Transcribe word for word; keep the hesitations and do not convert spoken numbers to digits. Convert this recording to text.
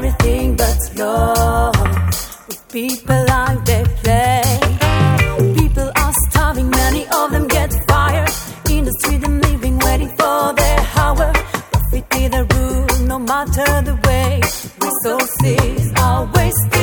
everything but love. With people like they play. People are starving, many of them get fired. In the street and living, waiting for their hour. Profit be the rule, no matter the way. Resources are wasted.